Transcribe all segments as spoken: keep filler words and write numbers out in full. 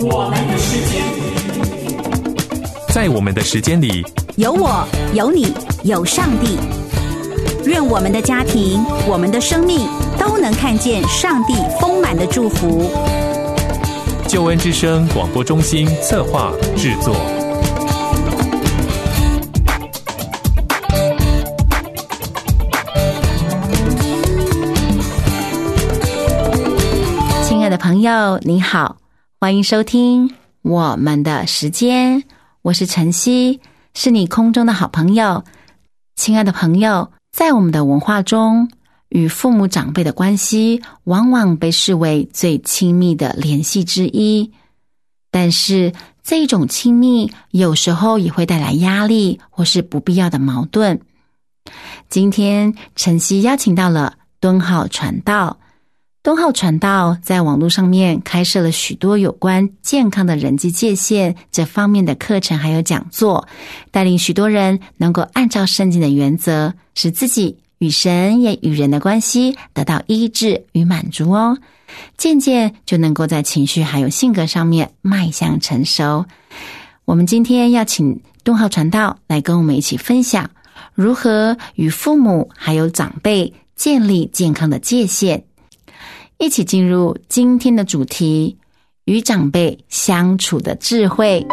我们的时间， 在我们的时间里， 有我，有你，有上帝。愿我们的家庭，我们的生命都能看见上帝丰满的祝福。 救恩之声广播中心策划制作。 亲爱的朋友，你好，欢迎收听我们的时间，我是晨曦，是你空中的好朋友。亲爱的朋友，在我们的文化中，与父母长辈的关系往往被视为最亲密的联系之一，但是这种亲密有时候也会带来压力或是不必要的矛盾。今天晨曦邀请到了敦浩传道，敦浩传道在网络上面开设了许多有关健康的人际界限这方面的课程还有讲座，带领许多人能够按照圣经的原则，使自己与神也与人的关系得到医治与满足哦，渐渐就能够在情绪还有性格上面迈向成熟。我们今天要请敦浩传道来跟我们一起分享如何与父母还有长辈建立健康的界限，一起进入今天的主题，与长辈相处的智慧。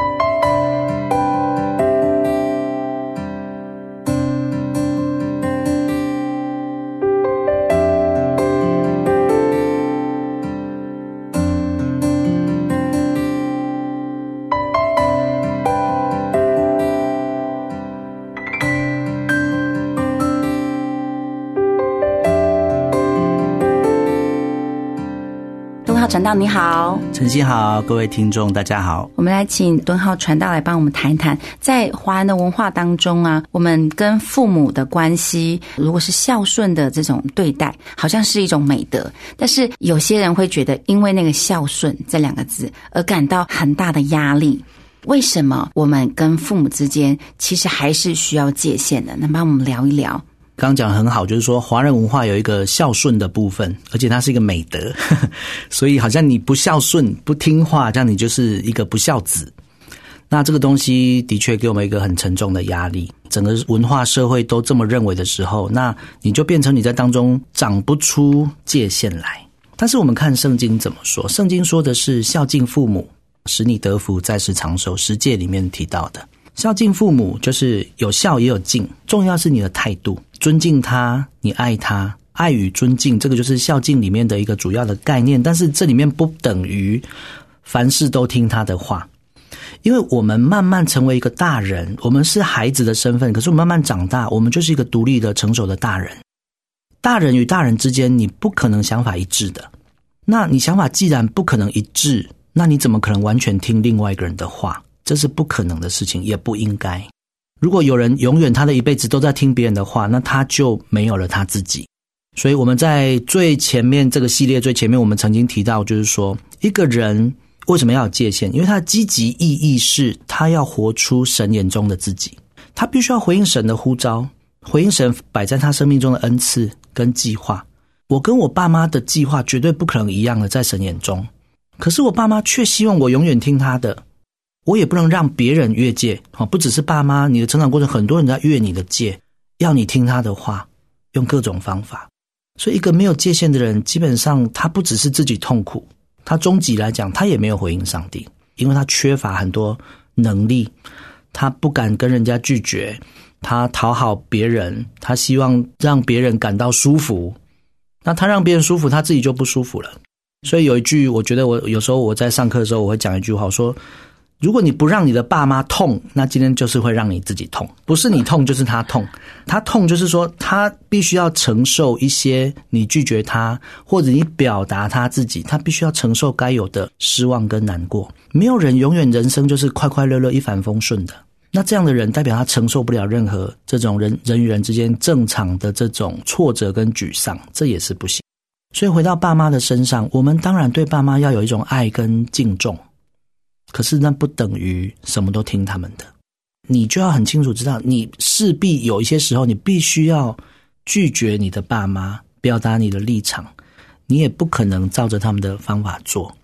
传道你好。 晨曦好，各位听众大家好。 我们来请敦浩传道来帮我们谈谈，在华人的文化当中啊，我们跟父母的关系，如果是孝顺的这种对待，好像是一种美德，但是有些人会觉得因为那个孝顺这两个字而感到很大的压力。为什么我们跟父母之间其实还是需要界限的？能帮我们聊一聊？ 刚刚讲得很好，就是说华人文化有一个孝顺的部分，而且它是一个美德，呵呵，所以好像你不孝顺不听话，这样你就是一个不孝子。那这个东西的确给我们一个很沉重的压力，整个文化社会都这么认为的时候，那你就变成你在当中长不出界限来。但是我们看圣经怎么说，圣经说的是孝敬父母使你得福在世长寿，十诫里面提到的孝敬父母就是有孝也有敬，重要是你的态度，尊敬他，你爱他，爱与尊敬，这个就是孝敬里面的一个主要的概念。但是这里面不等于凡事都听他的话，因为我们慢慢成为一个大人，我们是孩子的身份，可是我们慢慢长大，我们就是一个独立的成熟的大人。大人与大人之间你不可能想法一致的，那你想法既然不可能一致，那你怎么可能完全听另外一个人的话？这是不可能的事情，也不应该。如果有人永远他的一辈子都在听别人的话，那他就没有了他自己。所以我们在最前面这个系列最前面我们曾经提到，就是说一个人为什么要有界限，因为他的积极意义是他要活出神眼中的自己，他必须要回应神的呼召，回应神摆在他生命中的恩赐跟计划。我跟我爸妈的计划绝对不可能一样的在神眼中，可是我爸妈却希望我永远听他的，我也不能让别人越界，不只是爸妈，你的成长过程很多人在越你的界，要你听他的话，用各种方法。所以一个没有界限的人，基本上他不只是自己痛苦，他终极来讲他也没有回应上帝，因为他缺乏很多能力，他不敢跟人家拒绝，他讨好别人，他希望让别人感到舒服，那他让别人舒服，他自己就不舒服了。所以有一句，我觉得我有时候我在上课的时候我会讲一句话，我说如果你不让你的爸妈痛，那今天就是会让你自己痛，不是你痛就是他痛。他痛就是说他必须要承受一些你拒绝他，或者你表达他自己，他必须要承受该有的失望跟难过。没有人永远人生就是快快乐乐一帆风顺的，那这样的人代表他承受不了任何这种人人与人之间正常的这种挫折跟沮丧，这也是不行。所以回到爸妈的身上，我们当然对爸妈要有一种爱跟敬重，可是那不等于什么都听他们的。你就要很清楚知道，你势必有一些时候你必须要拒绝你的爸妈，表达你的立场，你也不可能照着他们的方法做。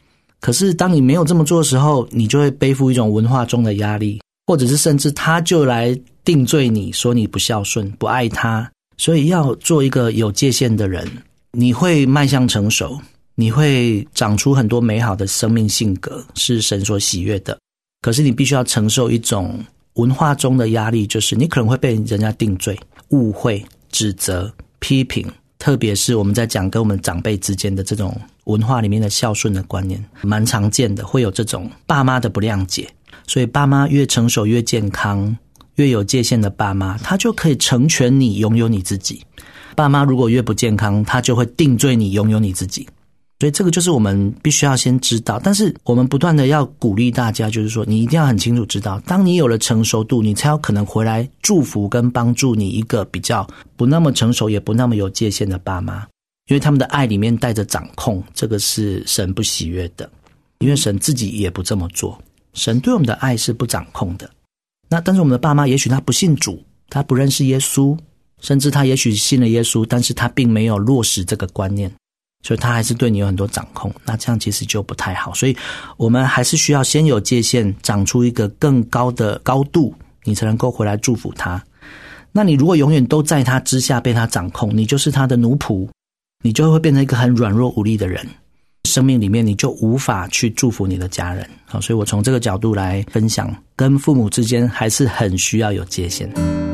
可是当你没有这么做的时候，你就会背负一种文化中的压力，或者是甚至他就来定罪你，说你不孝顺，不爱他。所以要做一个有界限的人，你会迈向成熟，你会长出很多美好的生命性格，是神所喜悦的。可是你必须要承受一种文化中的压力，就是你可能会被人家定罪、误会、指责、批评，特别是我们在讲跟我们长辈之间的这种文化里面的孝顺的观念，蛮常见的，会有这种爸妈的不谅解。所以爸妈越成熟越健康，越有界限的爸妈，他就可以成全你，拥有你自己。爸妈如果越不健康，他就会定罪你，拥有你自己。所以这个就是我们必须要先知道，但是我们不断的要鼓励大家，就是说你一定要很清楚知道，当你有了成熟度，你才有可能回来祝福跟帮助你一个比较不那么成熟也不那么有界限的爸妈，因为他们的爱里面带着掌控，这个是神不喜悦的，因为神自己也不这么做，神对我们的爱是不掌控的。那但是我们的爸妈也许他不信主，他不认识耶稣，甚至他也许信了耶稣，但是他并没有落实这个观念，所以他还是对你有很多掌控，那这样其实就不太好。所以我们还是需要先有界限，长出一个更高的高度，你才能够回来祝福他。那你如果永远都在他之下被他掌控，你就是他的奴仆，你就会变成一个很软弱无力的人，生命里面你就无法去祝福你的家人。好，所以我从这个角度来分享，跟父母之间还是很需要有界限。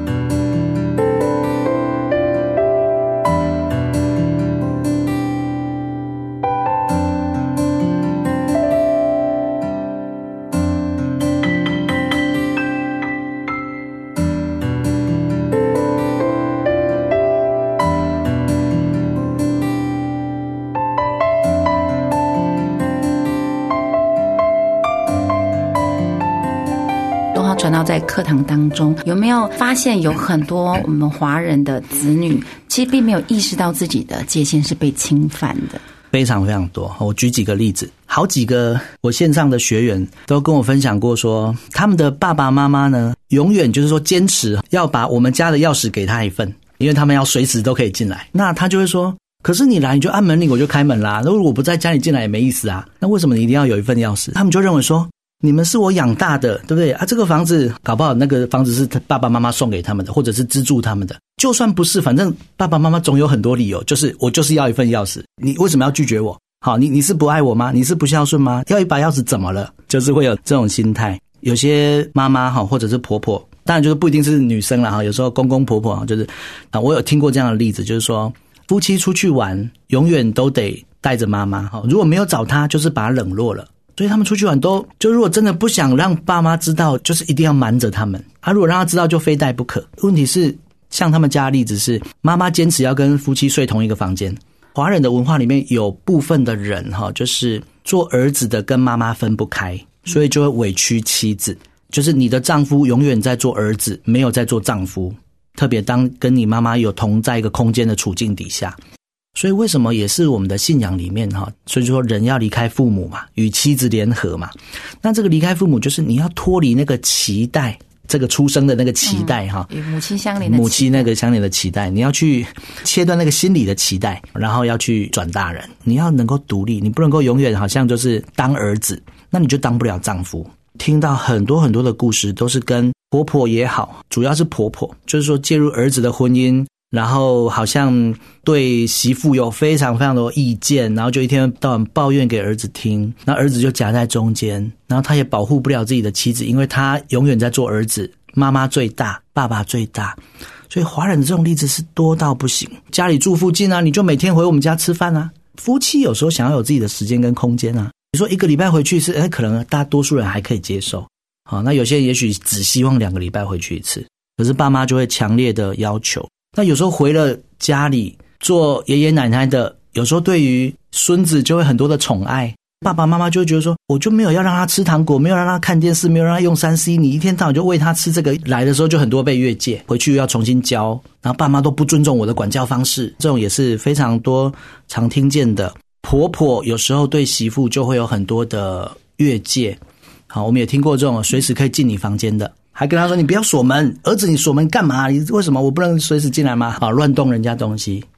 传到在课堂当中，有没有发现有很多我们华人的子女其实并没有意识到自己的界限是被侵犯的？ 非常非常多，我举几个例子。好几个我线上的学员都跟我分享过说，他们的爸爸妈妈呢，永远就是说坚持要把我们家的钥匙给他一份，因为他们要随时都可以进来。那他就会说，可是你来你就按门铃我就开门啦，如果我不在家里进来也没意思啊，那为什么你一定要有一份钥匙？他们就认为说，你们是我养大的，对不对啊？这个房子搞不好那个房子是爸爸妈妈送给他们的，或者是资助他们的，就算不是，反正爸爸妈妈总有很多理由，就是我就是要一份钥匙，你为什么要拒绝我？好，你你是不爱我吗？你是不孝顺吗？要一把钥匙怎么了？就是会有这种心态。有些妈妈或者是婆婆，当然就是不一定是女生啦，有时候公公婆婆就是啊，我有听过这样的例子，就是说夫妻出去玩永远都得带着妈妈，如果没有找她就是把她冷落了，所以他们出去玩都就如果真的不想让爸妈知道，就是一定要瞒着他们啊，如果让他知道就非带不可。问题是像他们家的例子是妈妈坚持要跟夫妻睡同一个房间。华人的文化里面有部分的人就是做儿子的跟妈妈分不开，所以就会委屈妻子，就是你的丈夫永远在做儿子，没有在做丈夫，特别当跟你妈妈有同在一个空间的处境底下。所以为什么也是我们的信仰里面所以说人要离开父母嘛，与妻子联合嘛。那这个离开父母就是你要脱离那个期待，这个出生的那个期待哈、 嗯，与母亲相连的期待， 母亲那个相连的期待，你要去切断那个心理的期待，然后要去转大人，你要能够独立，你不能够永远好像就是当儿子，那你就当不了丈夫。听到很多很多的故事都是跟婆婆也好，主要是婆婆，就是说介入儿子的婚姻，然后好像对媳妇有非常非常多意见，然后就一天到晚抱怨给儿子听，那儿子就夹在中间，然后他也保护不了自己的妻子，因为他永远在做儿子，妈妈最大，爸爸最大。所以华人的这种例子是多到不行。家里住附近啊，你就每天回我们家吃饭啊。夫妻有时候想要有自己的时间跟空间啊，你说一个礼拜回去一次，可能大多数人还可以接受，好，那有些人也许只希望两个礼拜回去一次，可是爸妈就会强烈的要求。那有时候回了家里做爷爷奶奶的，有时候对于孙子就会很多的宠爱，爸爸妈妈就会觉得说，我就没有要让他吃糖果，没有让他看电视，没有让他用 三 C， 你一天到晚就喂他吃这个，来的时候就很多被越界，回去又要重新教，然后爸妈都不尊重我的管教方式，这种也是非常多常听见的。婆婆有时候对媳妇就会有很多的越界，好，我们也听过这种随时可以进你房间的，还跟他说你不要锁门，儿子你锁门干嘛？你为什么我不能随时进来吗？啊，乱动人家东西。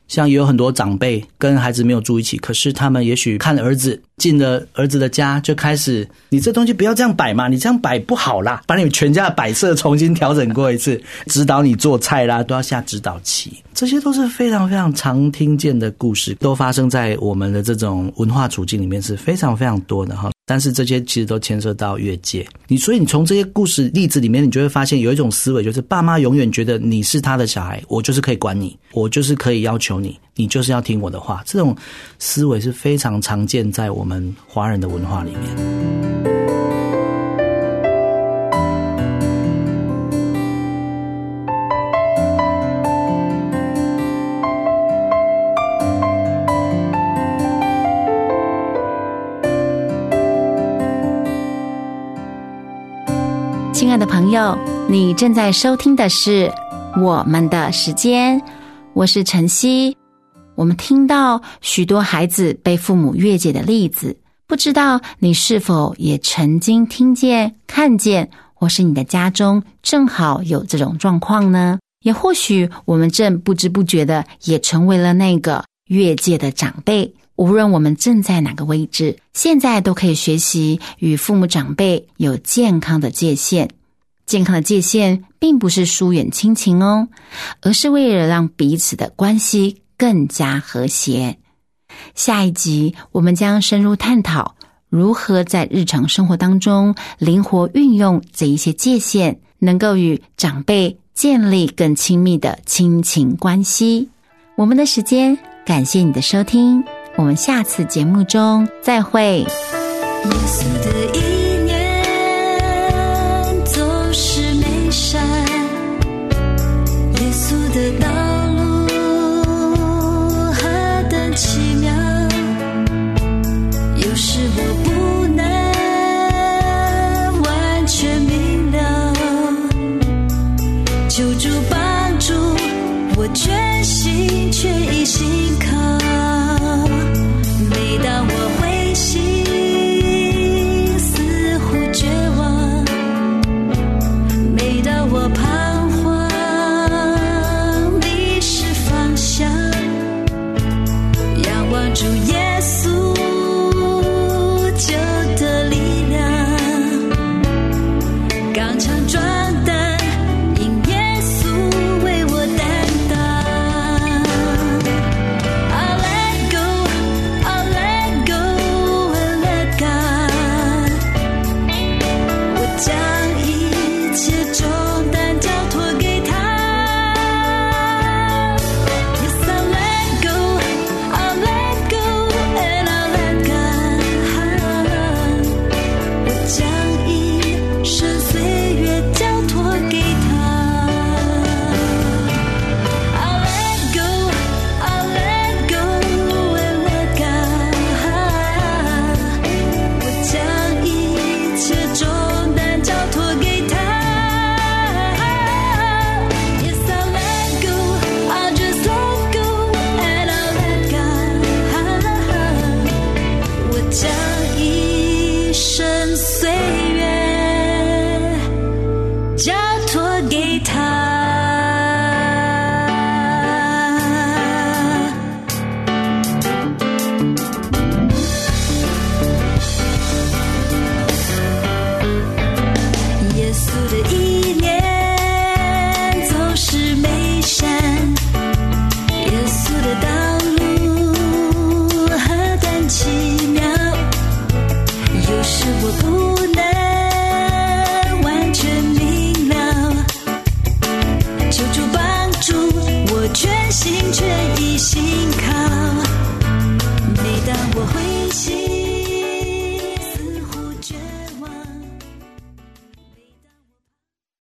像也有很多长辈跟孩子没有住一起，可是他们也许看儿子进了儿子的家，就开始你这东西不要这样摆嘛，你这样摆不好啦，把你全家的摆设重新调整过一次，指导你做菜啦，都要下指导棋。这些都是非常非常常听见的故事，都发生在我们的这种文化处境里面，是非常非常多的哈。但是这些其实都牵涉到越界，你所以你从这些故事例子里面，你就会发现有一种思维，就是爸妈永远觉得你是他的小孩，我就是可以管你，我就是可以要求你，你就是要听我的话。这种思维是非常常见在我们华人的文化里面。 亲爱的朋友，你正在收听的是我们的时间，我是晨曦。我们听到许多孩子被父母越界的例子，不知道你是否也曾经听见、看见，或是你的家中正好有这种状况呢？也或许我们正不知不觉的也成为了那个越界的长辈。无论我们正在哪个位置，现在都可以学习与父母长辈有健康的界限。健康的界限并不是疏远亲情哦，而是为了让彼此的关系更加和谐。下一集我们将深入探讨如何在日常生活当中灵活运用这一些界限，能够与长辈建立更亲密的亲情关系。我们的时间，感谢你的收听，我们下次节目中再会。 耶稣的意念总是美善，耶稣的道路何等奇妙，有时我不能完全明了，求主帮助我全心全意信靠，每当我灰心